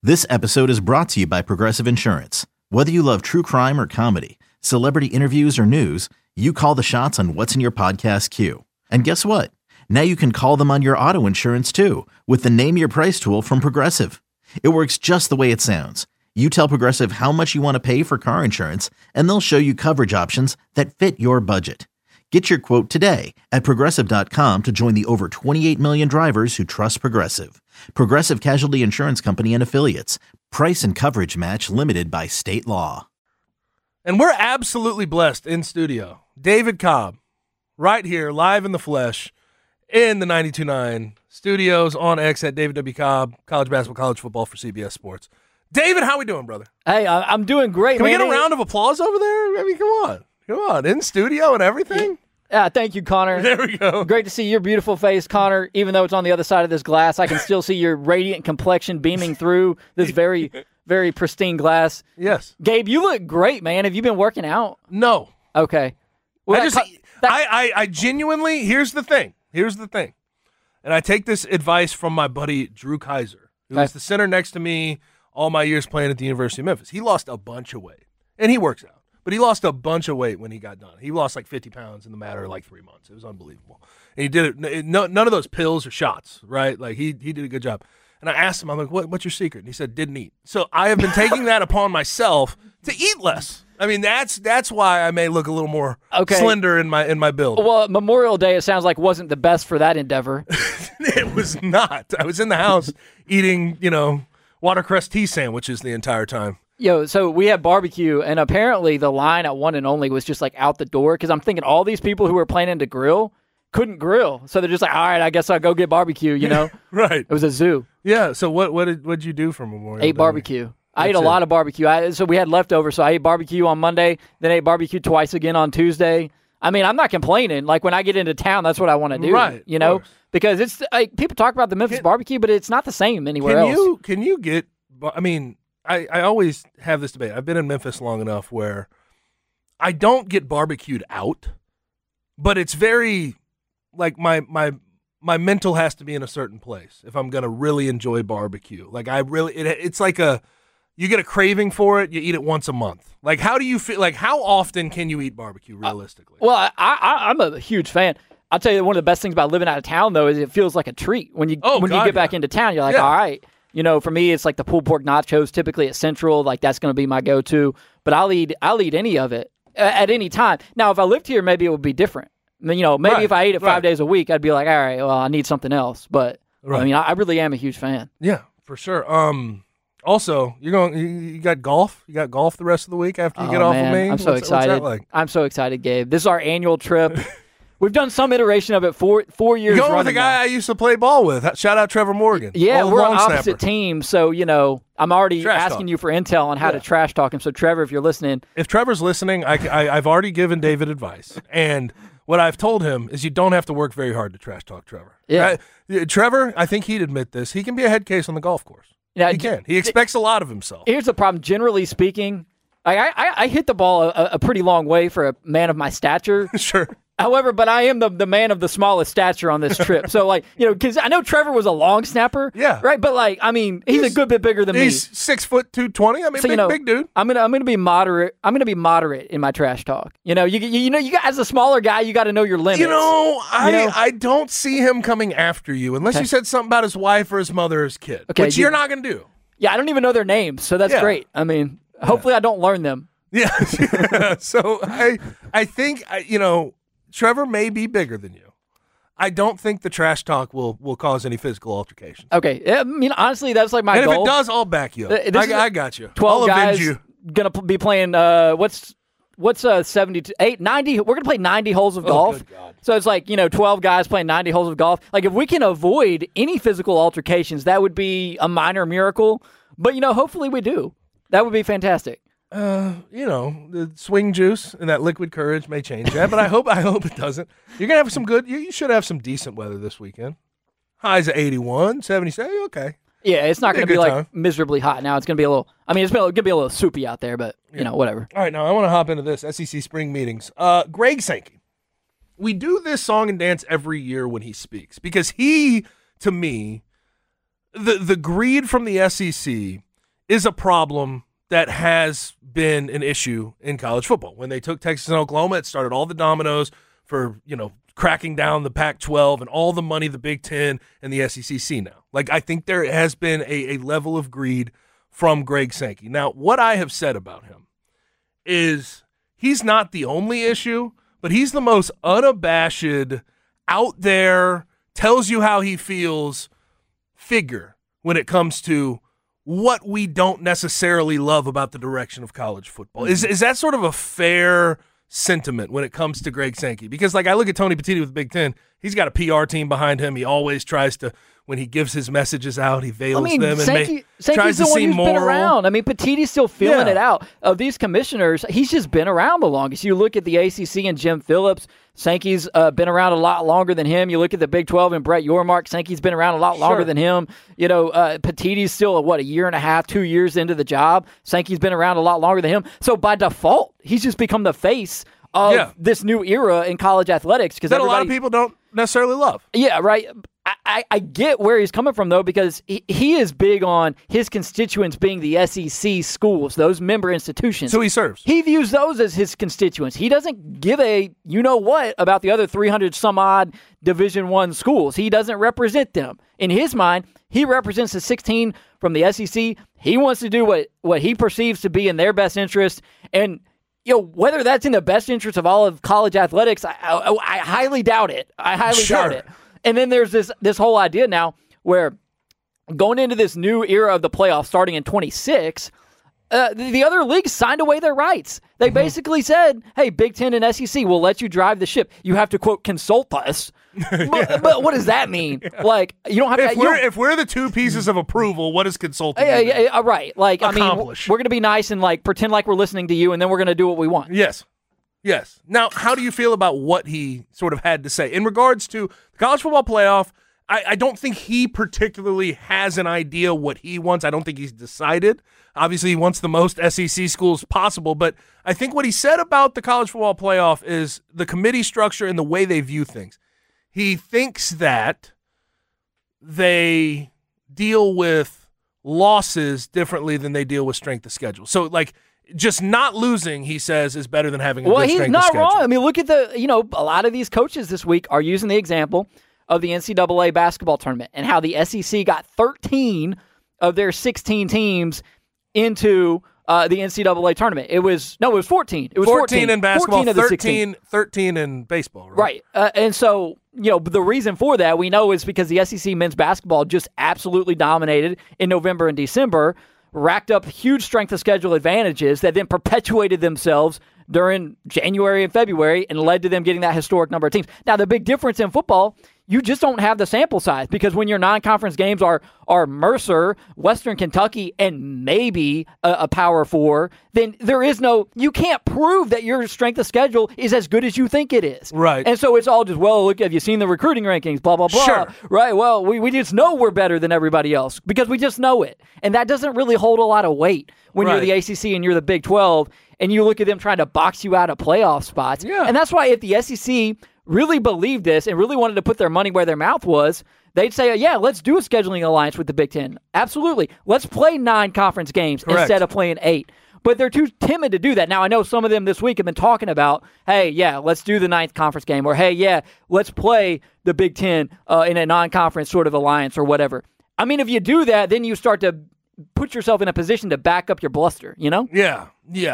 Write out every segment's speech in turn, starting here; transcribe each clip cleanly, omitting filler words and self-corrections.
This episode is brought to you by Progressive Insurance. Whether you love true crime or comedy, celebrity interviews or news, you call the shots on what's in your podcast queue. And guess what? Now you can call them on your auto insurance too with the Name Your Price tool from Progressive. It works just the way it sounds. You tell Progressive how much you want to pay for car insurance, and they'll show you coverage options that fit your budget. Get your quote today at Progressive.com to join the over 28 million drivers who trust Progressive. Progressive Casualty Insurance Company and Affiliates. Price and coverage match limited by state law. And we're absolutely blessed in studio. David Cobb, right here, live in the flesh, in the 92.9 studios on X at David W. Cobb, college basketball, college football for CBS Sports. David, how we doing, brother? Hey, I'm doing great, Can man. we get a round of applause over there? I mean, come on, in studio and everything? Yeah, thank you, Connor. There we go. Great to see your beautiful face, Connor. Even though it's on the other side of this glass, I can still see your radiant complexion beaming through this very, very pristine glass. Yes. Gabe, you look great, man. Have you been working out? No. Okay. Well, I genuinely, here's the thing. And I take this advice from my buddy Drew Kaiser, who is the center next to me all my years playing at the University of Memphis. He lost a bunch of weight, and he works out. But he lost a bunch of weight when he got done. He lost like 50 pounds in the matter of like 3 months. It was unbelievable. And he did it, none of those pills or shots, right? Like he did a good job. And I asked him, I'm like, what's your secret? And he said, didn't eat. So I have been taking that upon myself to eat less. I mean, that's why I may look a little more slender in my build. Well, Memorial Day, it sounds like, wasn't the best for that endeavor. It was not. I was in the house eating, watercress tea sandwiches the entire time. So we had barbecue, and apparently the line at One and Only was just like out the door, because I'm thinking all these people who were planning to grill couldn't grill. So they're just like, all right, I guess I'll go get barbecue, Right. It was a zoo. Yeah, so what'd you do for Memorial Day? Ate barbecue. I ate a lot of barbecue. So we had leftovers, so I ate barbecue on Monday, then ate barbecue twice again on Tuesday. I mean, I'm not complaining. Like, when I get into town, that's what I want to do, right, because it's like, people talk about the Memphis barbecue, but it's not the same anywhere else. Can you get, I mean, I always have this debate. I've been in Memphis long enough where I don't get barbecued out, but it's very, like, my mental has to be in a certain place if I'm going to really enjoy barbecue. Like, it's like you get a craving for it, you eat it once a month. Like, how do you feel? Like, how often can you eat barbecue realistically? Well, I'm a huge fan. I'll tell you, one of the best things about living out of town, though, is it feels like a treat. When you get back into town, you're like, all right. For me, it's like the pulled pork nachos, typically at Central. Like, that's going to be my go-to. But I'll eat any of it at any time. Now, if I lived here, maybe it would be different. Maybe if I ate it 5 days a week, I'd be like, all right, well, I need something else. But, I mean, I really am a huge fan. Yeah, for sure. Also, you got golf? You got golf the rest of the week after you get off of me? I'm so excited. What's that like? I'm so excited, Gabe. This is our annual trip. We've done some iteration of it 4 years. You're going with a guy I used to play ball with. Shout out Trevor Morgan. Yeah, we're on opposite teams, so I'm already asking you for intel on how to trash talk him. So Trevor, if you're listening, if Trevor's listening, I've already given David advice, and what I've told him is you don't have to work very hard to trash talk Trevor. Yeah, Trevor, I think he'd admit this. He can be a head case on the golf course. Yeah, he can. He expects a lot of himself. Here's the problem. Generally speaking, I hit the ball a pretty long way for a man of my stature. Sure. However, but I am the man of the smallest stature on this trip. So, because I know Trevor was a long snapper. Yeah. Right? But, he's a good bit bigger than me. He's 6'2", I mean, so, big dude. I'm gonna be moderate. I'm gonna be moderate in my trash talk. You got, as a smaller guy, you got to know your limits. I don't see him coming after you unless you said something about his wife or his mother or his kid, which you're not gonna do. Yeah, I don't even know their names, so that's great. I mean, hopefully I don't learn them. Yeah. So I think Trevor may be bigger than you. I don't think the trash talk will cause any physical altercations. Okay. I mean, honestly, that's like my goal. And if it does, I'll back you up. I got you. 12 I'll guys avenge you. Going to be playing, what's 72, 90? We're going to play 90 holes of golf. Good God. So it's 12 guys playing 90 holes of golf. Like, if we can avoid any physical altercations, that would be a minor miracle. But, hopefully we do. That would be fantastic. The swing juice and that liquid courage may change that, but I hope it doesn't. You're gonna have some good. You should have some decent weather this weekend. Highs at 81, 77. Okay. Yeah, it's not going to be miserably hot now. It's going to be a little. I mean, it's going to be a little soupy out there, but whatever. All right, now I want to hop into this SEC spring meetings. Greg Sankey. We do this song and dance every year when he speaks because he, to me, the greed from the SEC is a problem that has been an issue in college football. When they took Texas and Oklahoma, it started all the dominoes for, cracking down the Pac-12 and all the money the Big Ten and the SEC see now. Like, I think there has been a level of greed from Greg Sankey. Now, what I have said about him is he's not the only issue, but he's the most unabashed, out there, tells you how he feels figure when it comes to what we don't necessarily love about the direction of college football. Is that sort of a fair sentiment when it comes to Greg Sankey? Because, I look at Tony Petitti with the Big Ten. He's got a PR team behind him. He always tries to, when he gives his messages out, he veils them and tries to seem moral. Been around. Petitti's still feeling it out. Of these commissioners, he's just been around the longest. You look at the ACC and Jim Phillips. Sankey's been around a lot longer than him. You look at the Big 12 and Brett Yormark. Sankey's been around a lot longer than him. Petitti's still, a year and a half, 2 years into the job. Sankey's been around a lot longer than him. So by default, he's just become the face of this new era in college athletics. That a lot of people don't necessarily love. Yeah, right. I get where he's coming from, though, because he is big on his constituents being the SEC schools, those member institutions. So he serves. He views those as his constituents. He doesn't give a you-know-what about the other 300-some-odd Division I schools. He doesn't represent them. In his mind, he represents the 16 from the SEC. He wants to do what he perceives to be in their best interest. And whether that's in the best interest of all of college athletics, I highly doubt it. I highly doubt it. And then there's this whole idea now where going into this new era of the playoffs starting in 26, the other leagues signed away their rights. They basically said, hey, Big Ten and SEC, we'll let you drive the ship. You have to, quote, consult us. But what does that mean? You don't have to. If we're the two pieces of approval, what is consulting? Right. Accomplish. We're going to be nice and pretend like we're listening to you, and then we're going to do what we want. Yes. Now, how do you feel about what he sort of had to say in regards to the college football playoff? I don't think he particularly has an idea what he wants. I don't think he's decided. Obviously, he wants the most SEC schools possible, but I think what he said about the college football playoff is the committee structure and the way they view things. He thinks that they deal with losses differently than they deal with strength of schedule. So, just not losing, he says, is better than having a good strength of schedule. Well, he's not wrong. Look at a lot of these coaches this week are using the example of the NCAA basketball tournament and how the SEC got 13 of their 16 teams into the NCAA tournament. It was 14. It was 14 in basketball, 14 13 in baseball, right? Right. And so, the reason for that we know is because the SEC men's basketball just absolutely dominated in November and December, racked up huge strength of schedule advantages that then perpetuated themselves during January and February and led to them getting that historic number of teams. Now, the big difference in football, you just don't have the sample size because when your non-conference games are Mercer, Western Kentucky, and maybe a Power 4, then you can't prove that your strength of schedule is as good as you think it is. Right. And so it's all just, look, have you seen the recruiting rankings, blah, blah, blah. Sure. Right, well, we just know we're better than everybody else because we just know it. And that doesn't really hold a lot of weight when you're the ACC and you're the Big 12 and you look at them trying to box you out of playoff spots. Yeah. And that's why if the SEC really believed this and really wanted to put their money where their mouth was, they'd say, let's do a scheduling alliance with the Big Ten. Absolutely. Let's play 9 conference games instead of playing 8. But they're too timid to do that. Now, I know some of them this week have been talking about, hey, let's do the 9th conference game, or hey, let's play the Big Ten in a non-conference sort of alliance or whatever. If you do that, then you start to put yourself in a position to back up your bluster, Yeah.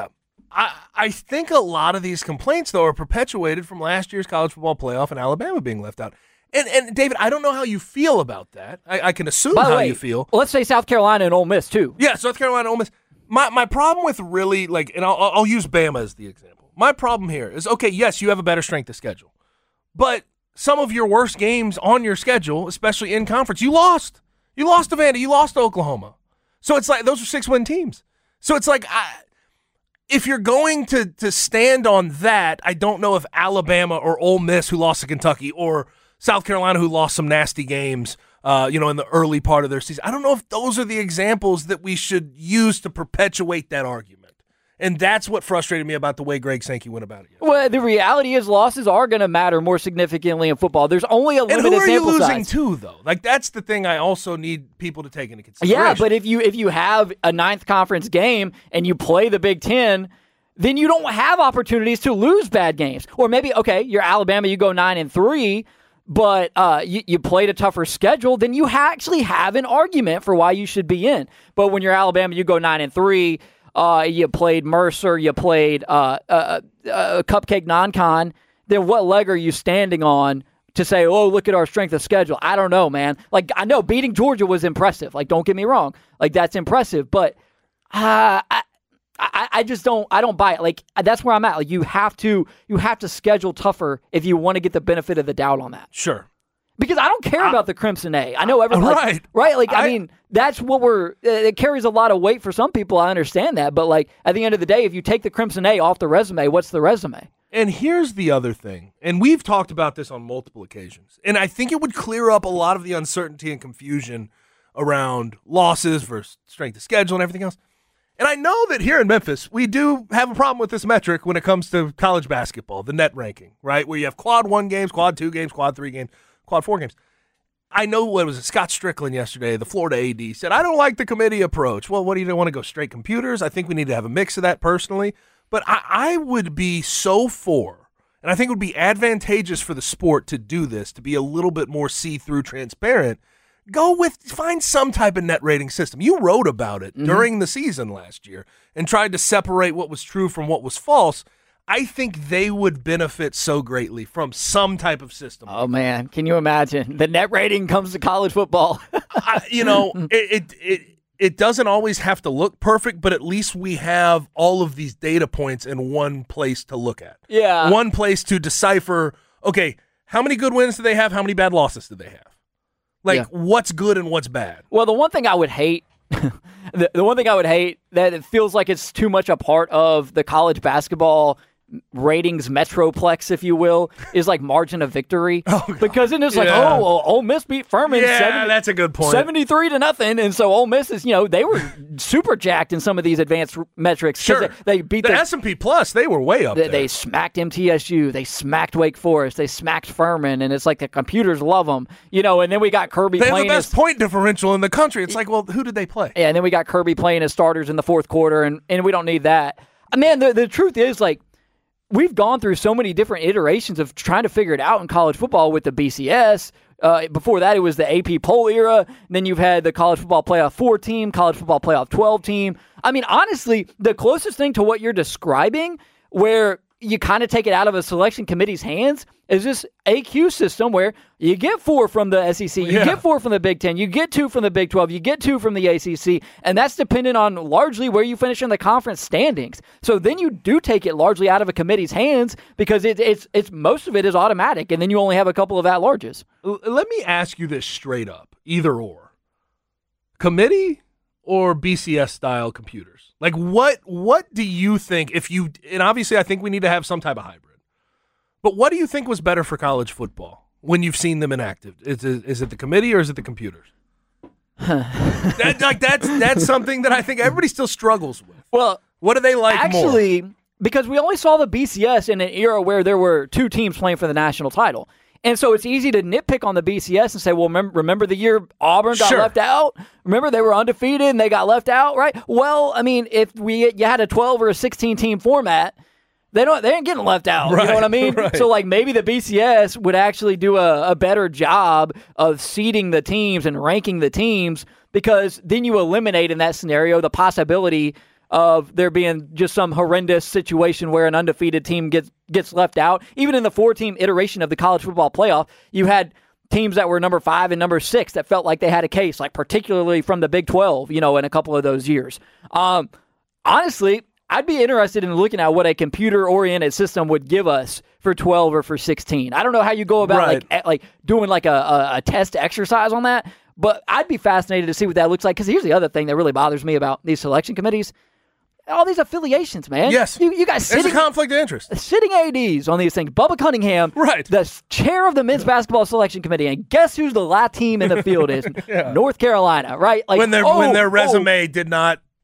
I think a lot of these complaints, though, are perpetuated from last year's college football playoff and Alabama being left out. And David, I don't know how you feel about that. I can assume you feel. Let's say South Carolina and Ole Miss, too. Yeah, South Carolina and Ole Miss. My problem with really, and I'll use Bama as the example. My problem here is, okay, yes, you have a better strength of schedule. But some of your worst games on your schedule, especially in conference, you lost. You lost to Vandy. You lost to Oklahoma. So it's like those are 6-win teams. So it's like if you're going to stand on that, I don't know if Alabama or Ole Miss, who lost to Kentucky, or South Carolina, who lost some nasty games, in the early part of their season. I don't know if those are the examples that we should use to perpetuate that argument. And that's what frustrated me about the way Greg Sankey went about it. Well, the reality is losses are going to matter more significantly in football. There's only a limited sample size. And who are you losing to, though? Like, that's the thing I also need people to take into consideration. Yeah, but if you have a ninth conference game and you play the Big Ten, then you don't have opportunities to lose bad games. Or maybe, okay, you're Alabama, you go 9-3, but you played a tougher schedule, then you actually have an argument for why you should be in. But when you're Alabama, you go 9-3, you played Mercer, you played Cupcake Non-Con, then what leg are you standing on to say, oh, look at our strength of schedule? I don't know, man. Like, I know beating Georgia was impressive. Like, don't get me wrong. Like, that's impressive. But I just don't buy it. Like, that's where I'm at. Like, you have to schedule tougher if you want to get the benefit of the doubt on that. Sure. Because I don't care about the Crimson A. I know everyone. Right. Like, I mean, that's what it carries a lot of weight for some people. I understand that. But, like, at the end of the day, if you take the Crimson A off the resume, what's the resume? And here's the other thing. And we've talked about this on multiple occasions. And I think it would clear up a lot of the uncertainty and confusion around losses versus strength of schedule and everything else. And I know that here in Memphis, we do have a problem with this metric when it comes to college basketball, the net ranking, right? Where you have quad 1 games, quad 2 games, quad 3 games, quad 4 games. I know what was it, Scott Strickland yesterday, the Florida AD, said, I don't like the committee approach. Well, what do you want to go straight computers? I think we need to have a mix of that personally. But I would be so for, and I think it would be advantageous for the sport to do this, to be a little bit more see-through, transparent. Find some type of net rating system. You wrote about it during the season last year and tried to separate what was true from what was false. I think they would benefit so greatly from some type of system. Oh, man. Can you imagine? The net rating comes to college football. It doesn't always have to look perfect, but at least we have all of these data points in one place to look at. Yeah. One place to decipher, okay, how many good wins do they have? How many bad losses do they have? What's good and what's bad? Well, the one thing I would hate, the one thing I would hate that it feels like it's too much a part of the college basketball ratings metroplex, if you will, is like margin of victory. Because then it's like, Ole Miss beat Furman. Yeah, that's a good point. 73-0, and so Ole Miss is, they were super jacked in some of these advanced metrics. Sure, they beat the S&P Plus. They were way up there. They smacked MTSU. They smacked Wake Forest. They smacked Furman, and it's like the computers love them. And then we got Kirby. They have the best point differential in the country. It's like, well, who did they play? Yeah, and then we got Kirby playing as starters in the fourth quarter, and we don't need that. Man, the truth is, like, we've gone through so many different iterations of trying to figure it out in college football with the BCS. Before that, it was the AP poll era. And then you've had the college football playoff 4 team, college football playoff 12 team. I mean, honestly, the closest thing to what you're describing, where you kind of take it out of a selection committee's hands, is this AQ system where you get 4 from the SEC, you get 4 from the Big Ten, you get 2 from the Big 12, you get 2 from the ACC, and that's dependent on largely where you finish in the conference standings. So then you do take it largely out of a committee's hands because it's most of it is automatic, and then you only have a couple of at-larges. Let me ask you this straight up, either or. Committee or BCS-style computers? Like, what do you think and obviously I think we need to have some type of hybrid, but what do you think was better for college football when you've seen them inactive? Is it the committee or is it the computers? That's something that I think everybody still struggles with. Well, what do they like actually, more? Because we only saw the BCS in an era where there were 2 teams playing for the national title. And so it's easy to nitpick on the BCS and say, well, remember the year Auburn got left out? Remember they were undefeated and they got left out, right? Well, I mean, if you had a 12 or a 16-team format, they ain't getting left out. Right, you know what I mean? Right. So, like, maybe the BCS would actually do a better job of seeding the teams and ranking the teams, because then you eliminate in that scenario the possibility of there being just some horrendous situation where an undefeated team gets left out. Even in the 4-team iteration of the college football playoff, you had teams that were number 5 and number 6 that felt like they had a case, like particularly from the Big 12, in a couple of those years. Honestly, I'd be interested in looking at what a computer-oriented system would give us for 12 or for 16. I don't know how you go about like doing like a test exercise on that, but I'd be fascinated to see what that looks like, because here's the other thing that really bothers me about these selection committees. All these affiliations, man. Yes. You guys There's a conflict of interest. Sitting ADs on these things. Bubba Cunningham, the chair of the men's basketball selection committee, and guess who's the last team in the field is? North Carolina, right? Like, when their resume did not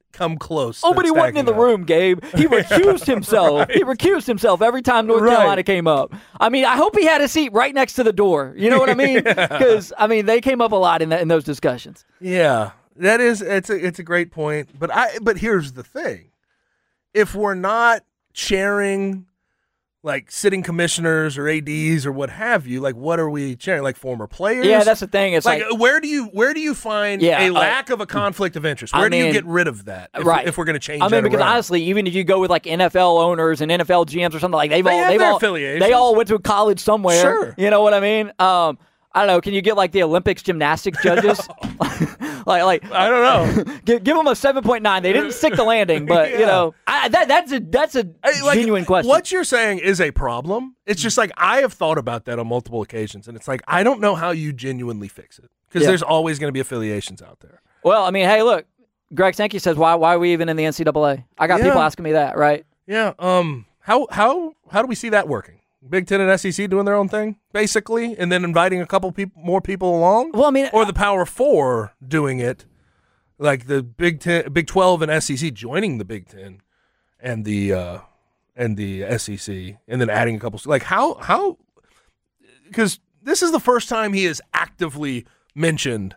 come close. Oh, but he wasn't in the room, Gabe. He recused himself. Right. He recused himself every time North Carolina came up. I mean, I hope he had a seat right next to the door. You know what I mean? Because, I mean, they came up a lot in those discussions. Yeah, that is, it's a great point. But here's the thing. If we're not chairing like sitting commissioners or ADs or what have you, like what are we chairing? Like former players? Yeah, that's the thing. It's like where do you find a lack of a conflict of interest? Where do you get rid of that? If we're going to change, because honestly, even if you go with like NFL owners and NFL GMs or something, like they all went to college somewhere. Sure. You know what I mean? I don't know. Can you get like the Olympics gymnastics judges? like I don't know. give them a 7.9. They didn't stick the landing, but you know that's a genuine question. What you're saying is a problem. It's just like I have thought about that on multiple occasions, and it's like I don't know how you genuinely fix it because there's always going to be affiliations out there. Well, I mean, hey, look, Greg Sankey says why are we even in the NCAA? I got people asking me that, right? Yeah. How do we see that working? Big Ten and SEC doing their own thing, basically, and then inviting a couple more people along? Well, I mean, or the Power Four doing it, like the Big 12 and SEC joining the Big Ten and the SEC, and then adding a couple. Like how? Because this is the first time he has actively mentioned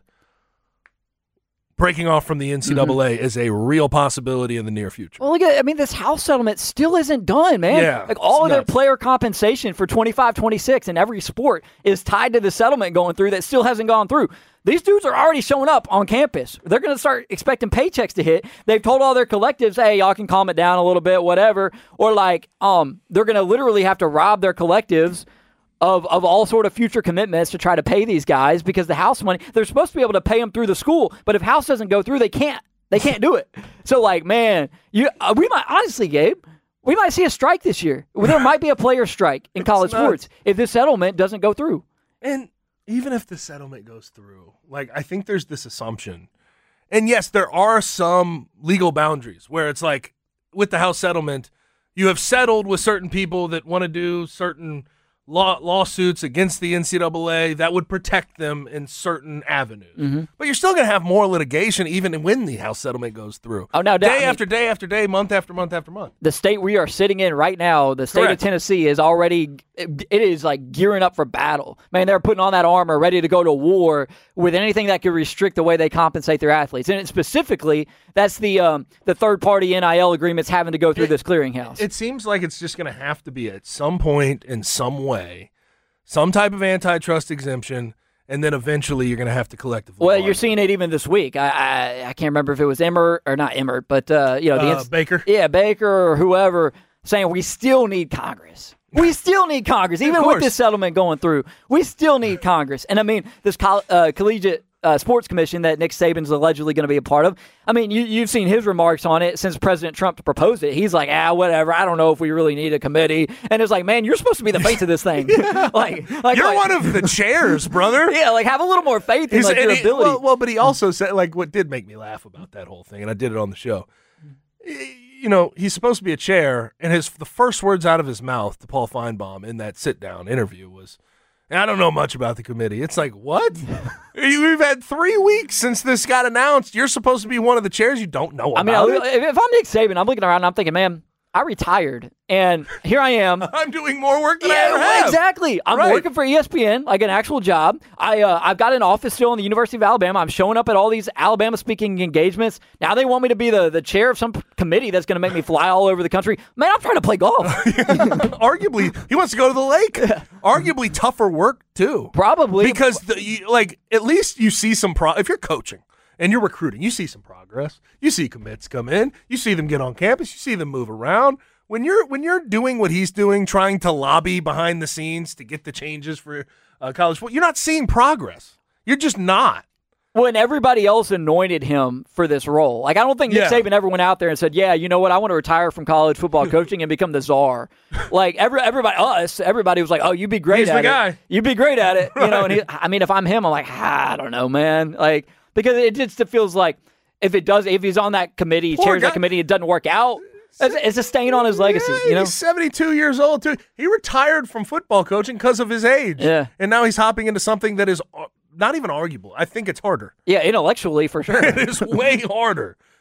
breaking off from the NCAA is a real possibility in the near future. Well, look at this house settlement still isn't done, man. Yeah, like all of their player compensation for 25-26 in every sport is tied to the settlement going through that still hasn't gone through. These dudes are already showing up on campus. They're going to start expecting paychecks to hit. They've told all their collectives, hey, y'all can calm it down a little bit, whatever. Or like, they're going to literally have to rob their collectives of all sort of future commitments to try to pay these guys because the house money, they're supposed to be able to pay them through the school, but if house doesn't go through, they can't do it. So like, man, we might, honestly, Gabe, we might see a strike this year. There might be a player strike in college sports if this settlement doesn't go through. And even if the settlement goes through, like, I think there's this assumption, and yes, there are some legal boundaries where it's like with the house settlement, you have settled with certain people that want to do certain lawsuits against the NCAA that would protect them in certain avenues. Mm-hmm. But you're still going to have more litigation even when the house settlement goes through. Oh, no, day after day after day, month after month after month. The state we are sitting in right now, the state of Tennessee, is already, it is like gearing up for battle. Man, they're putting on that armor, ready to go to war with anything that could restrict the way they compensate their athletes. And specifically, that's the third-party NIL agreements having to go through this clearinghouse. It seems like it's just going to have to be at some point in some way, some type of antitrust exemption, and then eventually you're going to have to collectively. Well, you're seeing it even this week. I can't remember if it was Emmert or not Emmert, but Baker. Yeah, Baker or whoever saying we still need Congress. We still need Congress, even with this settlement going through. We still need Congress, and I mean this collegiate sports commission that Nick Saban's allegedly going to be a part of. I mean, you've seen his remarks on it since President Trump proposed it. He's like, whatever. I don't know if we really need a committee. And it's like, man, you're supposed to be the face of this thing. like you're one of the chairs, brother. Yeah, like have a little more faith in your ability. Well, but he also said, like, what did make me laugh about that whole thing, and I did it on the show. You know, he's supposed to be a chair, and the first words out of his mouth to Paul Feinbaum in that sit-down interview was, I don't know much about the committee. It's like, what? We've had 3 weeks since this got announced. You're supposed to be one of the chairs. You don't know about it. If I'm Nick Saban, I'm looking around and I'm thinking, man, I retired, and here I am. I'm doing more work than I ever have. Exactly. I'm working for ESPN, like an actual job. I've got an office still in the University of Alabama. I'm showing up at all these Alabama speaking engagements. Now they want me to be the chair of some committee that's going to make me fly all over the country. Man, I'm trying to play golf. Arguably, he wants to go to the lake. Arguably tougher work, too. Probably. Because, at least you see some if you're coaching and you're recruiting, you see some progress. You see commits come in. You see them get on campus. You see them move around. When you're doing what he's doing, trying to lobby behind the scenes to get the changes for college football, you're not seeing progress. You're just not. When everybody else anointed him for this role. Like, I don't think Nick Saban ever went out there and said, yeah, you know what, I want to retire from college football coaching and become the czar. Like, everybody was like, oh, you'd be great at it. He's the guy. You'd be great at it. You know, and if I'm him, I'm like, I don't know, man. Like, because it just feels like if he's on that committee, chairs that committee, it doesn't work out, it's a stain on his legacy. You know? He's 72 years old, too. He retired from football coaching because of his age. Yeah. And now he's hopping into something that is not even arguable. I think it's harder. Yeah, intellectually, for sure. It is way harder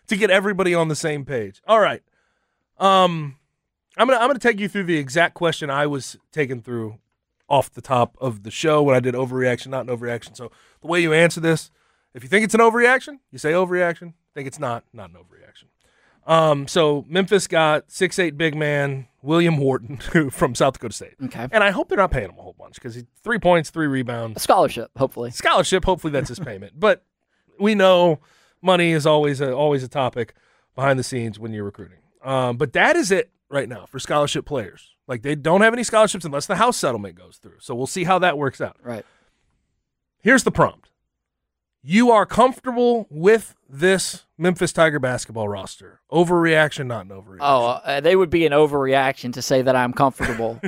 to get everybody on the same page. All right. I'm gonna take you through the exact question I was taken through off the top of the show when I did overreaction, not an overreaction. So the way you answer this, if you think it's an overreaction, you say overreaction. Think it's not an overreaction. So Memphis got 6'8" big man William Wharton from South Dakota State. Okay. And I hope they're not paying him a whole bunch because 3 points, 3 rebounds. A scholarship, hopefully. Hopefully that's his payment. But we know money is always a topic behind the scenes when you're recruiting. But that is it right now for scholarship players. Like, they don't have any scholarships unless the house settlement goes through. So we'll see how that works out. Right. Here's the prompt. You are comfortable with this Memphis Tiger basketball roster. Overreaction, not an overreaction. Oh, they would be an overreaction to say that I'm comfortable.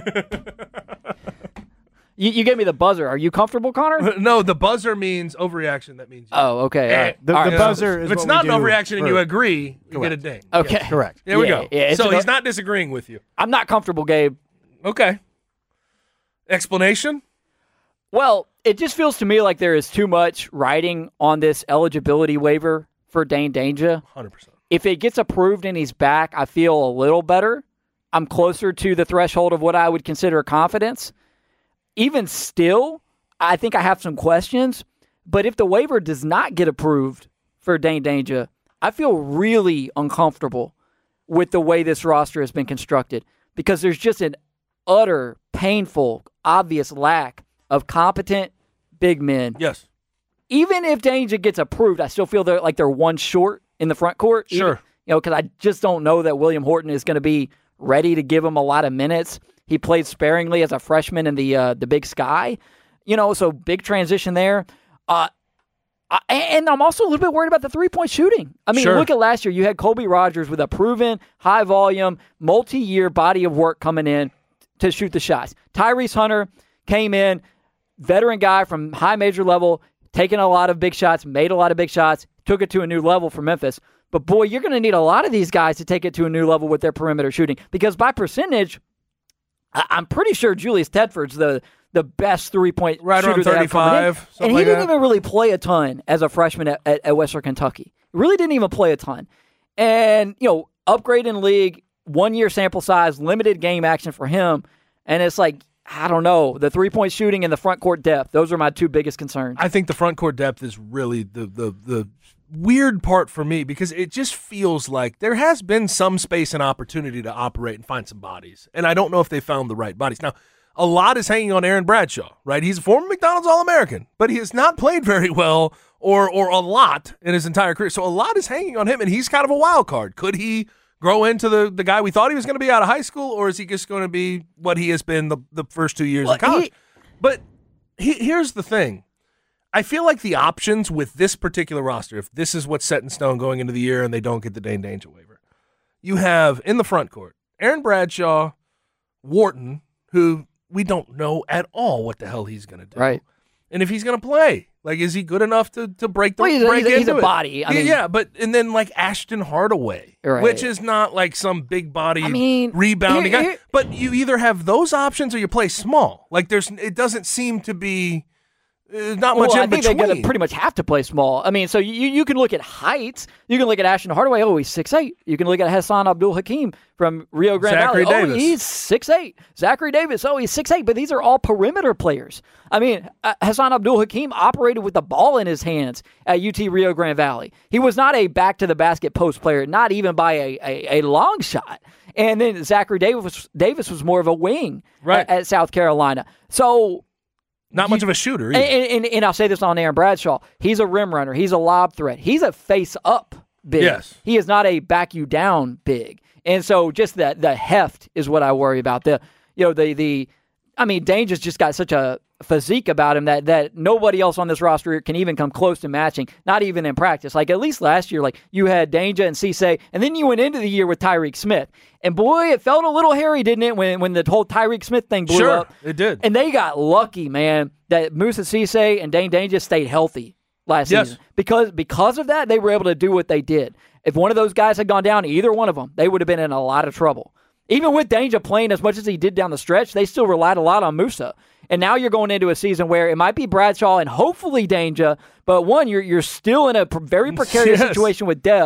You gave me the buzzer. Are you comfortable, Connor? No, the buzzer means overreaction. That means oh, okay. All right. The buzzer is if it's not an overreaction and you agree, you get a ding. Okay. Yes. Correct. There we go. Yeah, so he's not disagreeing with you. I'm not comfortable, Gabe. Okay. Explanation? Well, it just feels to me like there is too much writing on this eligibility waiver for Dain Dainja. 100%. If it gets approved and he's back, I feel a little better. I'm closer to the threshold of what I would consider confidence. Even still, I think I have some questions. But if the waiver does not get approved for Dain Dainja, I feel really uncomfortable with the way this roster has been constructed because there's just an utter, painful, obvious lack of competent big men. Yes. Even if Dainja gets approved, I still feel they're one short in the front court. Sure. Because I just don't know that William Wharton is going to be ready to give him a lot of minutes. He played sparingly as a freshman in the Big Sky. So big transition there. And I'm also a little bit worried about the three-point shooting. I mean, Look at last year. You had Colby Rogers with a proven, high-volume, multi-year body of work coming in to shoot the shots. Tyrese Hunter came in, veteran guy from high major level, taking a lot of big shots, made a lot of big shots, took it to a new level for Memphis. But, boy, you're going to need a lot of these guys to take it to a new level with their perimeter shooting because by percentage, I'm pretty sure Julius Tedford's the best three-point shooter they have coming in. And he didn't even really play a ton as a freshman at Western Kentucky. Really didn't even play a ton. And, upgrade in league, 1 year sample size, limited game action for him. And it's like, I don't know, the three-point shooting and the front court depth, those are my two biggest concerns. I think the front court depth is really the weird part for me because it just feels like there has been some space and opportunity to operate and find some bodies. And I don't know if they found the right bodies. Now, a lot is hanging on Aaron Bradshaw, right? He's a former McDonald's All-American, but he has not played very well or a lot in his entire career. So a lot is hanging on him, and he's kind of a wild card. Could he grow into the guy we thought he was going to be out of high school, or is he just going to be what he has been the first 2 years of college? Here's the thing. I feel like the options with this particular roster, if this is what's set in stone going into the year and they don't get the Dain Dainja waiver, you have in the front court Aaron Bradshaw, Wharton, who we don't know at all what the hell he's going to do. Right. And if he's going to play, like, is he good enough to break the he's a body. I mean, and then like Ashton Hardaway, right, which is not like some big body rebounding guy. But you either have those options or you play small. Like it doesn't seem to be not much in between. I think they're going to pretty much have to play small. I mean, so you can look at heights. You can look at Ashton Hardaway. Oh, he's 6'8". You can look at Hassan Abdul-Hakim from Rio Grande Valley. Davis. Oh, he's 6'8". Zachary Davis. Oh, he's 6'8". But these are all perimeter players. I mean, Hassan Abdul-Hakim operated with the ball in his hands at UT Rio Grande Valley. He was not a back-to-the-basket post player, not even by a long shot. And then Zachary Davis was more of a wing at South Carolina. So not much of a shooter either. And I'll say this on Aaron Bradshaw. He's a rim runner. He's a lob threat. He's a face-up big. Yes. He is not a back-you-down big. And so just the heft is what I worry about. Dainja's just got such a physique about him that nobody else on this roster can even come close to matching, not even in practice. Like, at least last year, like, you had Dainja and Cisse, and then you went into the year with Tyreek Smith. And, boy, it felt a little hairy, didn't it, when the whole Tyreek Smith thing blew up? Sure, it did. And they got lucky, man, that Moussa Cisse and Dain Dainja stayed healthy last season. Because of that, they were able to do what they did. If one of those guys had gone down, either one of them, they would have been in a lot of trouble. Even with Dainja playing as much as he did down the stretch, they still relied a lot on Moussa. And now you're going into a season where it might be Bradshaw and hopefully Dainja, but one, you're still in a very precarious situation with depth.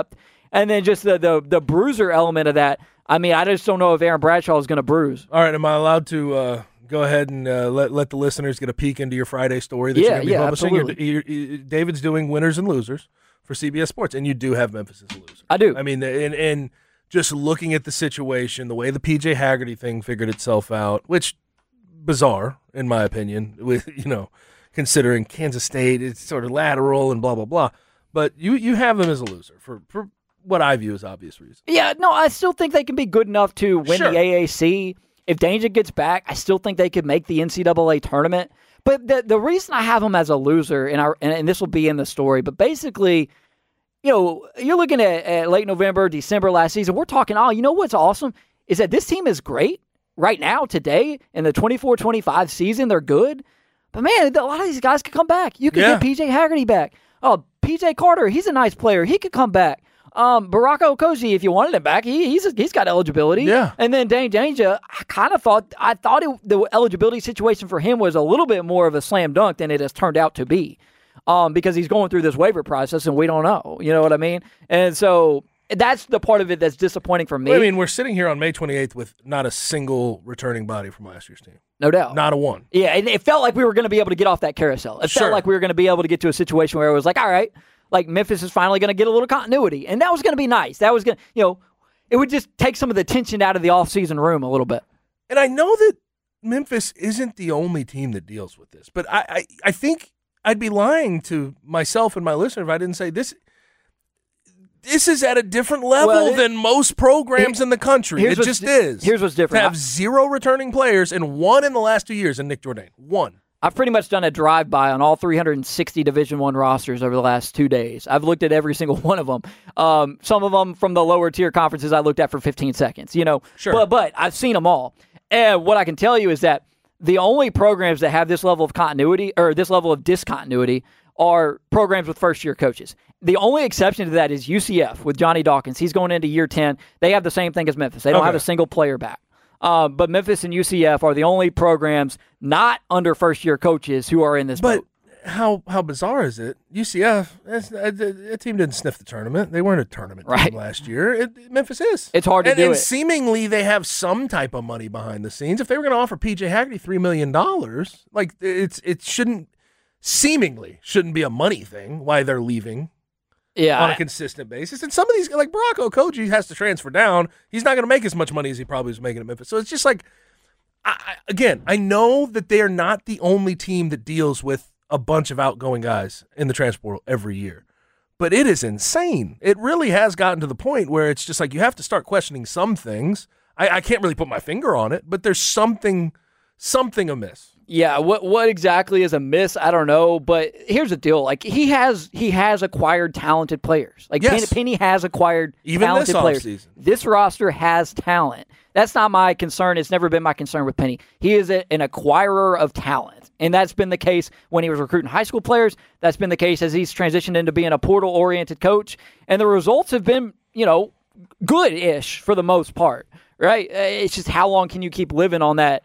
And then just the bruiser element of that. I mean, I just don't know if Aaron Bradshaw is going to bruise. All right, am I allowed to go ahead and let the listeners get a peek into your Friday story that you're going to be publishing? Absolutely. David's doing winners and losers for CBS Sports, and you do have Memphis as a loser. I do. I mean, and just looking at the situation, the way the P.J. Haggerty thing figured itself out, which bizarre in my opinion, with considering Kansas State, it's sort of lateral and blah blah blah. But you have them as a loser for what I view as obvious reasons. Yeah, no, I still think they can be good enough to win the AAC. If Danger gets back, I still think they could make the NCAA tournament. But the reason I have them as a loser, and this will be in the story, but basically, you're looking at late November, December last season. We're talking, what's awesome is that this team is great right now, today, in the 24-25 season. They're good. But, man, a lot of these guys could come back. You could get P.J. Haggerty back. Oh, P.J. Carter, he's a nice player. He could come back. Baraka Okoji, if you wanted him back, he's got eligibility. Yeah. And then Dane Danger, I thought the eligibility situation for him was a little bit more of a slam dunk than it has turned out to be, because he's going through this waiver process and we don't know. You know what I mean? And so that's the part of it that's disappointing for me. I mean, we're sitting here on May 28th with not a single returning body from last year's team. No doubt. Not a one. Yeah, and it felt like we were going to be able to get off that carousel. It felt like we were going to be able to get to a situation where it was like, all right, like Memphis is finally going to get a little continuity. And that was going to be nice. That was going to, it would just take some of the tension out of the offseason room a little bit. And I know that Memphis isn't the only team that deals with this, but I think I'd be lying to myself and my listener if I didn't say this. This is at a different level than most programs in the country. It just is. Here's what's different. To have 0 returning players and 1 in the last 2 years in Nick Jourdain. 1. I've pretty much done a drive-by on all 360 Division I rosters over the last 2 days. I've looked at every single one of them. Some of them from the lower-tier conferences I looked at for 15 seconds. Sure. But I've seen them all. And what I can tell you is that the only programs that have this level of continuity or this level of discontinuity are programs with first-year coaches. The only exception to that is UCF with Johnny Dawkins. He's going into year 10. They have the same thing as Memphis. They don't have a single player back. But Memphis and UCF are the only programs not under first-year coaches who are in this boat. But how bizarre is it? UCF, that team didn't sniff the tournament. They weren't a tournament team last year. Memphis is. It's hard to do it. And seemingly they have some type of money behind the scenes. If they were going to offer P.J. Haggerty $3 million, like it shouldn't be a money thing why they're leaving. Yeah, on a consistent basis. And some of these, like Baraka Okoji, has to transfer down. He's not going to make as much money as he probably was making at Memphis. So it's just like, I know that they are not the only team that deals with a bunch of outgoing guys in the transfer portal every year. But it is insane. It really has gotten to the point where it's just like you have to start questioning some things. I can't really put my finger on it, but there's something amiss. Yeah, what exactly is a miss? I don't know, but here's the deal: like he has acquired talented players. Like Penny has acquired talented players. Offseason. This roster has talent. That's not my concern. It's never been my concern with Penny. He is an acquirer of talent, and that's been the case when he was recruiting high school players. That's been the case as he's transitioned into being a portal-oriented coach, and the results have been, good-ish for the most part. Right? It's just how long can you keep living on that?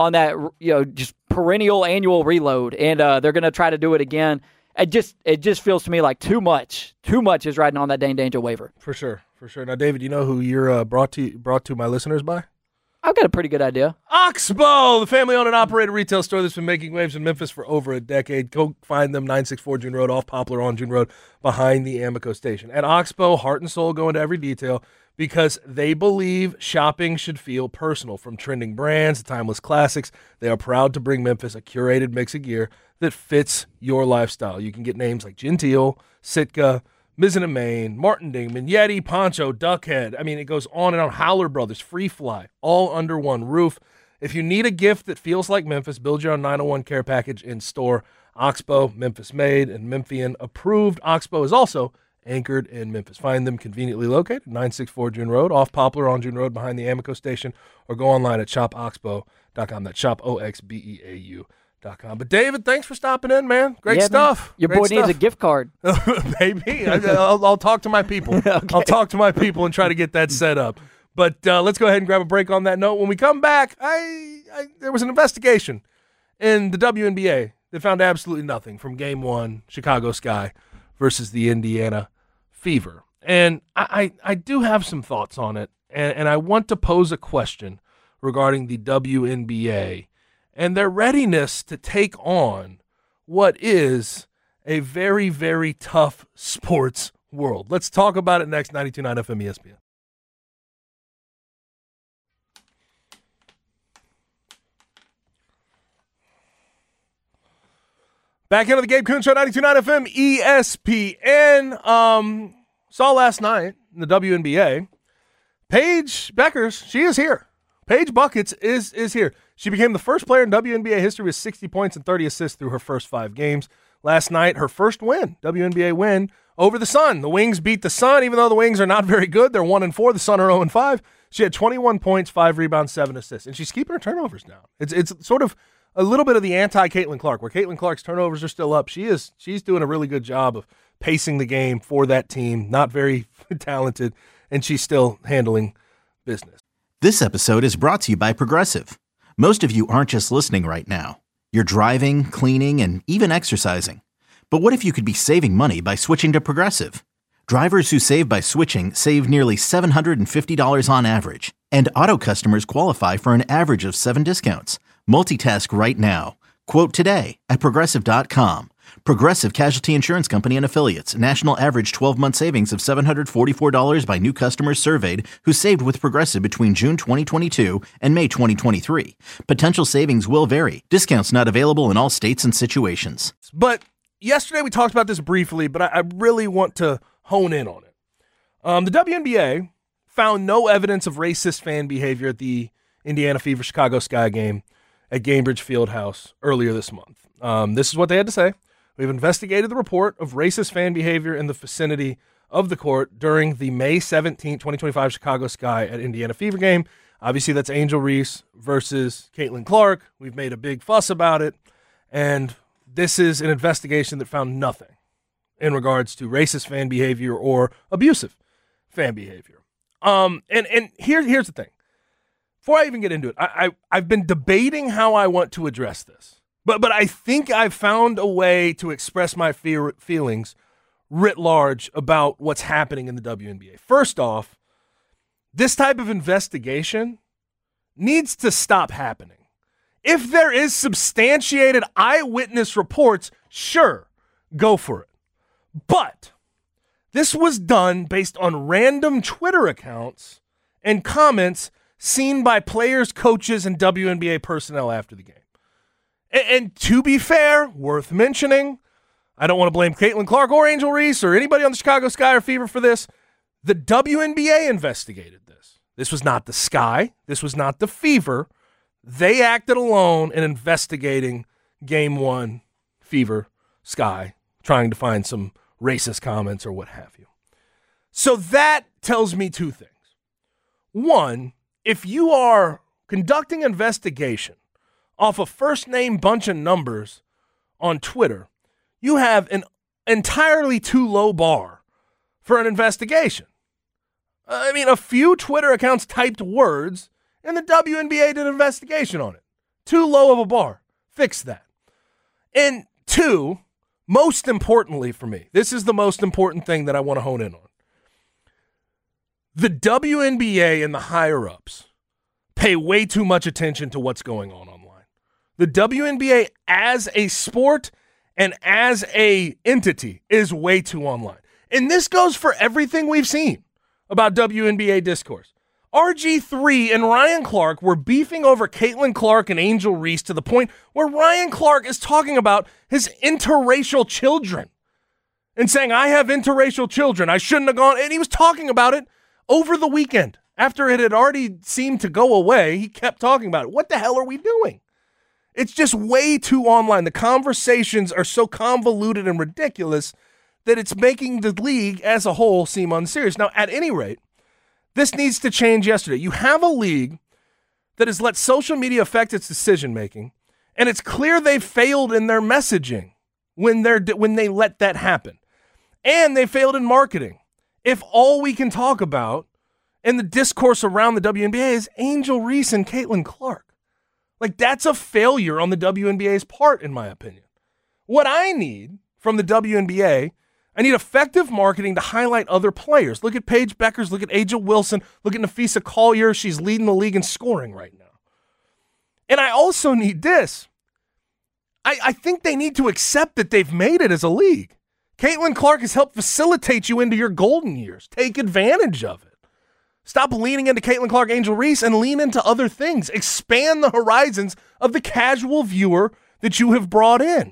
Just perennial annual reload, and they're going to try to do it again. It just feels to me like too much is riding on that Dane Danger waiver. For sure. Now, David, you know who you're brought to my listeners by? I've got a pretty good idea. Oxbow, the family-owned and operated retail store that's been making waves in Memphis for over a decade. Go find them, 964 June Road, off Poplar on June Road, behind the Amoco station. At Oxbow, heart and soul go into every detail because they believe shopping should feel personal. From trending brands to timeless classics, they are proud to bring Memphis a curated mix of gear that fits your lifestyle. You can get names like Gentile, Sitka, Mizzen & Main, Martin Dingman, Yeti, Poncho, Duckhead. I mean, it goes on and on. Howler Brothers, Free Fly, all under one roof. If you need a gift that feels like Memphis, build your own 901 care package in store. Oxbow, Memphis made and Memphian approved. Oxbow is also anchored in Memphis. Find them conveniently located, 964 June Road, off Poplar on June Road, behind the Amoco station, or go online at shopoxbow.com. That's shopoxbeau.com. But David, thanks for stopping in, man. Great stuff. Your boy needs a gift card. Maybe. I'll talk to my people. Okay. I'll talk to my people and try to get that set up. But let's go ahead and grab a break on that note. When we come back, there was an investigation in the WNBA that found absolutely nothing from Game 1, Chicago Sky versus the Indiana Fever. And I do have some thoughts on it, and I want to pose a question regarding the WNBA and their readiness to take on what is a very, very tough sports world. Let's talk about it next. 92.9 FM ESPN. Back into the Gabe Kuhn Show, 92.9 FM ESPN. Saw last night in the WNBA, Paige Bueckers, she is here. Paige Buckets is here. She became the first player in WNBA history with 60 points and 30 assists through her first 5 games. Last night, her first win, WNBA win, over the Sun. The Wings beat the Sun, even though the Wings are not very good. They're 1-4. The Sun are 0-5. She had 21 points, 5 rebounds, 7 assists, and she's keeping her turnovers down. It's sort of a little bit of the anti-Caitlin Clark, where Caitlin Clark's turnovers are still up. She's doing a really good job of pacing the game for that team. Not very talented, and she's still handling business. This episode is brought to you by Progressive. Most of you aren't just listening right now. You're driving, cleaning, and even exercising. But what if you could be saving money by switching to Progressive? Drivers who save by switching save nearly $750 on average, and auto customers qualify for an average of 7 discounts. Multitask right now. Quote today at Progressive.com. Progressive Casualty Insurance Company and Affiliates. National average 12-month savings of $744 by new customers surveyed who saved with Progressive between June 2022 and May 2023. Potential savings will vary. Discounts not available in all states and situations. But yesterday we talked about this briefly, but I really want to hone in on it. The WNBA found no evidence of racist fan behavior at the Indiana Fever Chicago Sky game at Gainbridge Fieldhouse earlier this month. This is what they had to say. We've investigated the report of racist fan behavior in the vicinity of the court during the May 17, 2025 Chicago Sky at Indiana Fever game. Obviously, that's Angel Reese versus Caitlin Clark. We've made a big fuss about it, and this is an investigation that found nothing in regards to racist fan behavior or abusive fan behavior. And here's the thing. Before I even get into it, I've been debating how I want to address this. But I think I've found a way to express my feelings writ large about what's happening in the WNBA. First off, this type of investigation needs to stop happening. If there is substantiated eyewitness reports, sure, go for it. But this was done based on random Twitter accounts and comments seen by players, coaches, and WNBA personnel after the game. And to be fair, worth mentioning, I don't want to blame Caitlin Clark or Angel Reese or anybody on the Chicago Sky or Fever for this. The WNBA investigated this. This was not the Sky. This was not the Fever. They acted alone in investigating Game 1, Fever, Sky, trying to find some racist comments or what have you. So that tells me 2 things. One, if you are conducting investigation off a first-name bunch of numbers on Twitter, you have an entirely too low bar for an investigation. I mean, a few Twitter accounts typed words, and the WNBA did an investigation on it. Too low of a bar. Fix that. And 2, most importantly for me, this is the most important thing that I want to hone in on. The WNBA and the higher-ups pay way too much attention to what's going on online. The WNBA as a sport and as a entity is way too online. And this goes for everything we've seen about WNBA discourse. RG3 and Ryan Clark were beefing over Caitlin Clark and Angel Reese to the point where Ryan Clark is talking about his interracial children and saying, I have interracial children. I shouldn't have gone. And he was talking about it over the weekend. After it had already seemed to go away, he kept talking about it. What the hell are we doing? It's just way too online. The conversations are so convoluted and ridiculous that it's making the league as a whole seem unserious. Now, at any rate, this needs to change yesterday. You have a league that has let social media affect its decision-making, and it's clear they've failed in their messaging when they let that happen. And they failed in marketing. If all we can talk about in the discourse around the WNBA is Angel Reese and Caitlin Clark. Like, that's a failure on the WNBA's part, in my opinion. What I need from the WNBA, I need effective marketing to highlight other players. Look at Paige Beckers. Look at A'ja Wilson. Look at Napheesa Collier. She's leading the league in scoring right now. And I also need this. I think they need to accept that they've made it as a league. Caitlin Clark has helped facilitate you into your golden years. Take advantage of it. Stop leaning into Caitlin Clark, Angel Reese, and lean into other things. Expand the horizons of the casual viewer that you have brought in.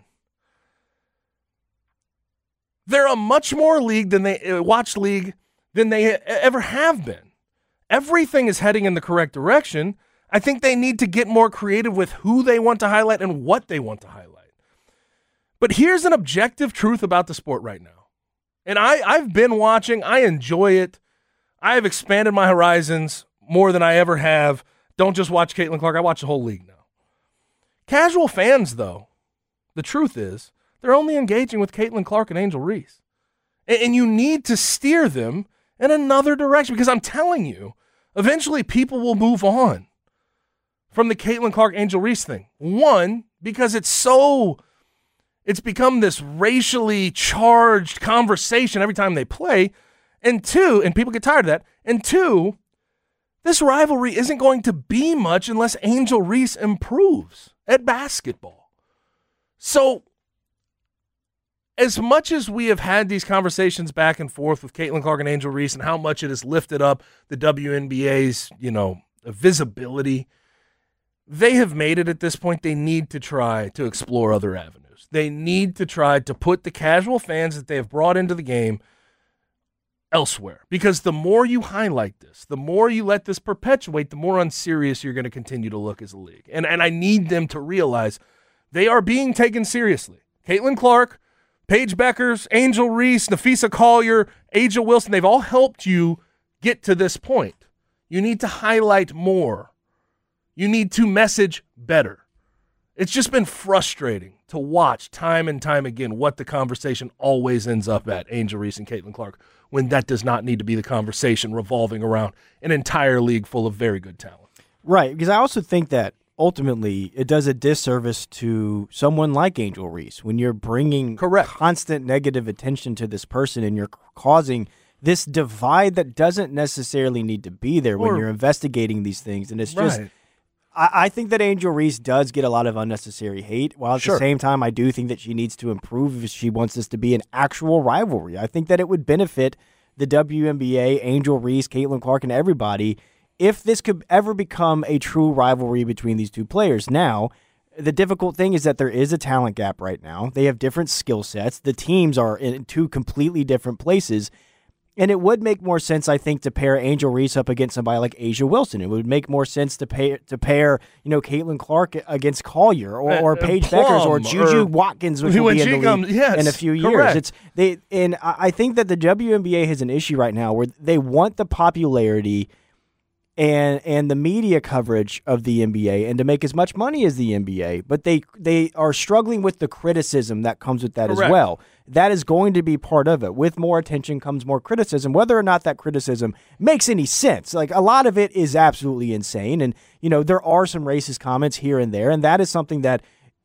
They're a much more league than watch league than they ever have been. Everything is heading in the correct direction. I think they need to get more creative with who they want to highlight and what they want to highlight. But here's an objective truth about the sport right now. And I've been watching. I enjoy it. I have expanded my horizons more than I ever have. Don't just watch Caitlin Clark. I watch the whole league now. Casual fans, though, the truth is, they're only engaging with Caitlin Clark and Angel Reese. And you need to steer them in another direction because I'm telling you, eventually people will move on from the Caitlin Clark, Angel Reese thing. One, because it's become this racially charged conversation every time they play. And two, and people get tired of that. And two, this rivalry isn't going to be much unless Angel Reese improves at basketball. So, as much as we have had these conversations back and forth with Caitlin Clark and Angel Reese and how much it has lifted up the WNBA's, visibility, they have made it at this point. They need to try to explore other avenues. They need to try to put the casual fans that they have brought into the game elsewhere. Because the more you highlight this, the more you let this perpetuate, the more unserious you're going to continue to look as a league. And I need them to realize they are being taken seriously. Caitlin Clark, Paige Beckers, Angel Reese, Napheesa Collier, A'ja Wilson, they've all helped you get to this point. You need to highlight more. You need to message better. It's just been frustrating to watch time and time again what the conversation always ends up at, Angel Reese and Caitlin Clark, when that does not need to be the conversation revolving around an entire league full of very good talent. Right, because I also think that ultimately it does a disservice to someone like Angel Reese when you're bringing constant negative attention to this person and you're causing this divide that doesn't necessarily need to be there when you're investigating these things. And it's just... I think that Angel Reese does get a lot of unnecessary hate, while at the same time I do think that she needs to improve if she wants this to be an actual rivalry. I think that it would benefit the WNBA, Angel Reese, Caitlin Clark, and everybody if this could ever become a true rivalry between these two players. Now, the difficult thing is that there is a talent gap right now. They have different skill sets. The teams are in two completely different places. And it would make more sense, I think, to pair Angel Reese up against somebody like A'ja Wilson. It would make more sense to pair, Caitlin Clark against Collier or Paige Beckers or Juju Watkins, which will be in the league in a few years. I think that the WNBA has an issue right now where they want the popularity and the media coverage of the NBA and to make as much money as the NBA, but they are struggling with the criticism that comes with that as well. That is going to be part of it. With more attention comes more criticism, whether or not that criticism makes any sense. Like, a lot of it is absolutely insane, and there are some racist comments here and there, and that is something that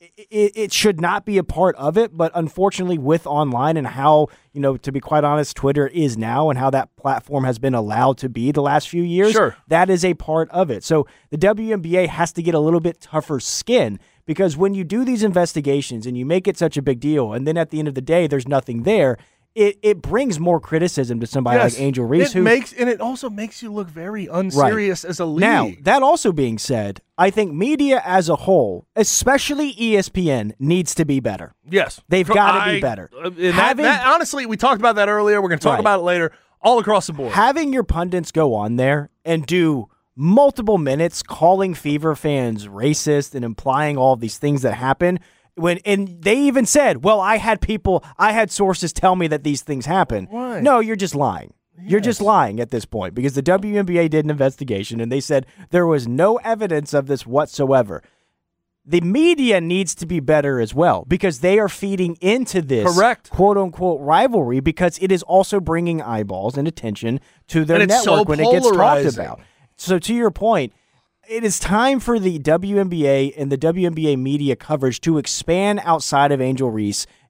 it should not be a part of it, but unfortunately with online and how, to be quite honest, Twitter is now and how that platform has been allowed to be the last few years, that is a part of it. So the WNBA has to get a little bit tougher skin, because when you do these investigations and you make it such a big deal, and then at the end of the day there's nothing there, it brings more criticism to somebody like Angel Reese. And it also makes you look very unserious as a league. Now, that also being said, I think media as a whole, especially ESPN, needs to be better. Yes. They've got to be better. Honestly, we talked about that earlier. We're going to talk about it later, all across the board. Having your pundits go on there and do multiple minutes calling Fever fans racist and implying all of these things that happen, and they even said, well, I had sources tell me that these things happen. Right. No, you're just lying. Yes. You're just lying at this point, because the WNBA did an investigation and they said there was no evidence of this whatsoever. The media needs to be better as well, because they are feeding into this quote-unquote rivalry, because it is also bringing eyeballs and attention to their network when it gets talked about. So to your point, it is time for the WNBA and the WNBA media coverage to expand outside of Angel Reese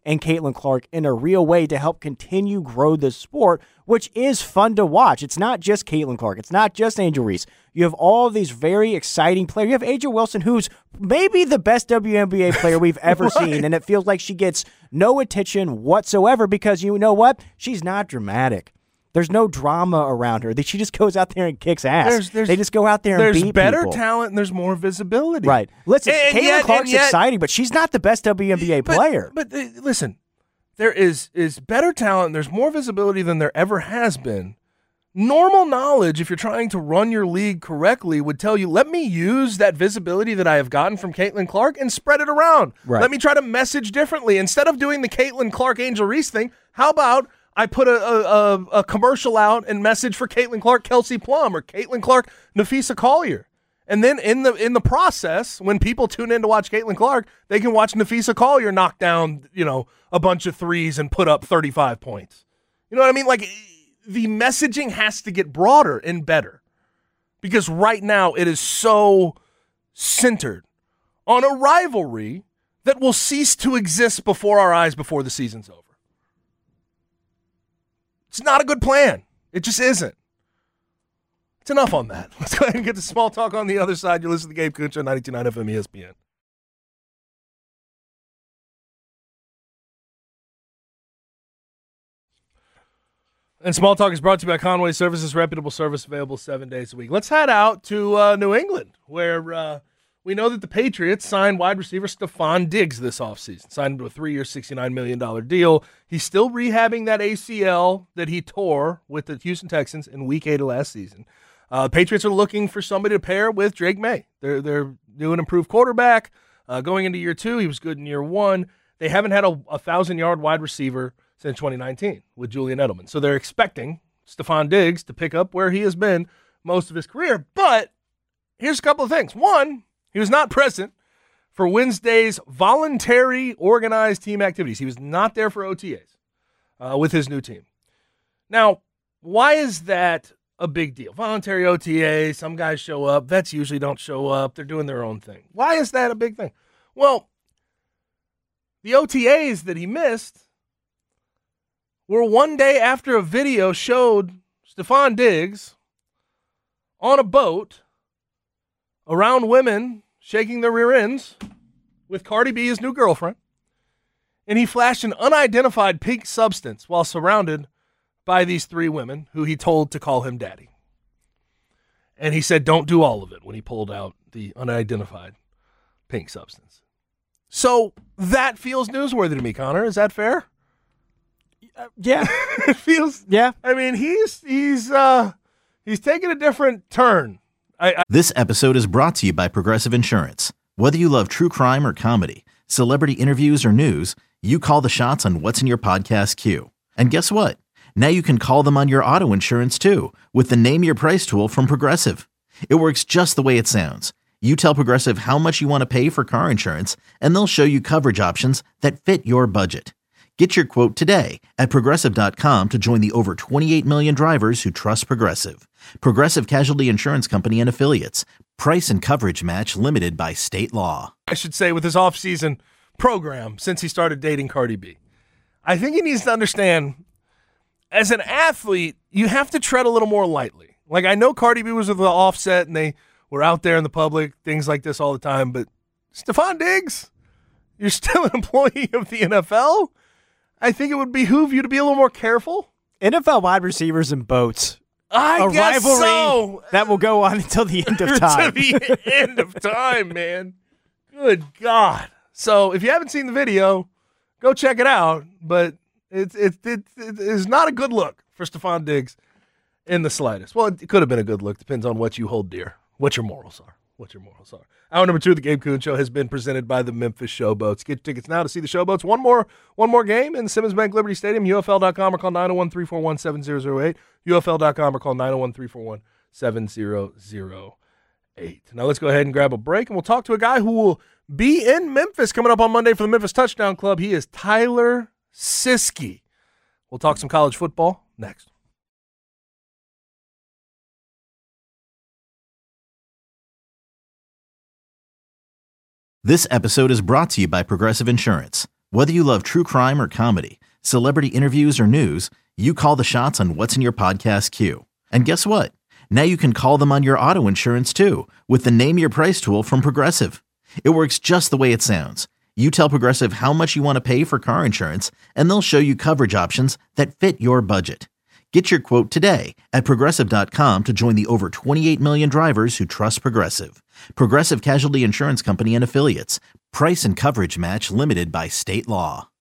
and Caitlin Clark in a real way to help continue grow this sport, which is fun to watch. It's not just Caitlin Clark. It's not just Angel Reese. You have all of these very exciting players. You have A'ja Wilson, who's maybe the best WNBA player we've ever right. seen, and it feels like she gets no attention whatsoever because you know what? She's not dramatic. There's no drama around her. She just goes out there and kicks ass. They just go out there and beat people. There's better talent and there's more visibility. Right. Listen, Caitlin Clark's exciting, but she's not the best WNBA player. But listen, there is better talent and there's more visibility than there ever has been. Normal knowledge, if you're trying to run your league correctly, would tell you, let me use that visibility that I have gotten from Caitlin Clark and spread it around. Right. Let me try to message differently. Instead of doing the Caitlin Clark Angel Reese thing, how about I put a commercial out and message for Caitlin Clark Kelsey Plum or Caitlin Clark Napheesa Collier. And then in the process, when people tune in to watch Caitlin Clark, they can watch Napheesa Collier knock down, a bunch of threes and put up 35 points. You know what I mean? Like, the messaging has to get broader and better. Because right now it is so centered on a rivalry that will cease to exist before our eyes before the season's over. It's not a good plan. It just isn't. It's enough on that. Let's go ahead and get to small talk on the other side. You listen to Gabe Kuntz on 92.9 FM ESPN. And Small Talk is brought to you by Conway Services, reputable service available 7 days a week. Let's head out to New England, where we know that the Patriots signed wide receiver Stefon Diggs this offseason, signed him to a 3-year, $69 million deal. He's still rehabbing that ACL that he tore with the Houston Texans in Week 8 of last season. Patriots are looking for somebody to pair with Drake May. They're doing improved quarterback. Going into year 2, he was good in year 1. They haven't had a 1,000-yard wide receiver since 2019 with Julian Edelman. So they're expecting Stefon Diggs to pick up where he has been most of his career. But here's a couple of things. One, he was not present for Wednesday's voluntary organized team activities. He was not there for OTAs with his new team. Now, why is that a big deal? Voluntary OTA, some guys show up. Vets usually don't show up. They're doing their own thing. Why is that a big thing? Well, the OTAs that he missed were one day after a video showed Stefon Diggs on a boat around women shaking their rear ends with Cardi B, his new girlfriend, and he flashed an unidentified pink substance while surrounded by these 3 women who he told to call him daddy. And he said, don't do all of it when he pulled out the unidentified pink substance. So that feels newsworthy to me, Connor. Is that fair? Yeah. It feels. Yeah. I mean, he's taking a different turn. This episode is brought to you by Progressive Insurance. Whether you love true crime or comedy, celebrity interviews or news, you call the shots on what's in your podcast queue. And guess what? Now you can call them on your auto insurance too with the Name Your Price tool from Progressive. It works just the way it sounds. You tell Progressive how much you want to pay for car insurance, and they'll show you coverage options that fit your budget. Get your quote today at Progressive.com to join the over 28 million drivers who trust Progressive. Progressive Casualty Insurance Company and Affiliates. Price and coverage match limited by state law. I should say with his off-season program since he started dating Cardi B. I think he needs to understand, as an athlete, you have to tread a little more lightly. Like, I know Cardi B was with the Offset and they were out there in the public, things like this all the time, but Stefon Diggs, you're still an employee of the NFL. I think it would behoove you to be a little more careful. NFL wide receivers and boats. I guess rivalry so. That will go on until the end of time. To the end of time, man. Good God. So if you haven't seen the video, go check it out. But it is not a good look for Stefon Diggs in the slightest. Well, it could have been a good look. Depends on what you hold dear, what your morals are. Hour number 2 of the Gabe Kuhn Show has been presented by the Memphis Showboats. Get tickets now to see the Showboats. One more game in Simmons Bank Liberty Stadium. UFL.com or call 901-341-7008. UFL.com or call 901-341-7008. Now let's go ahead and grab a break, and we'll talk to a guy who will be in Memphis coming up on Monday for the Memphis Touchdown Club. He is Tyler Siskey. We'll talk some college football next. This episode is brought to you by Progressive Insurance. Whether you love true crime or comedy, celebrity interviews or news, you call the shots on what's in your podcast queue. And guess what? Now you can call them on your auto insurance too with the Name Your Price tool from Progressive. It works just the way it sounds. You tell Progressive how much you want to pay for car insurance, and they'll show you coverage options that fit your budget. Get your quote today at Progressive.com to join the over 28 million drivers who trust Progressive. Progressive Casualty Insurance Company and Affiliates. Price and coverage match limited by state law.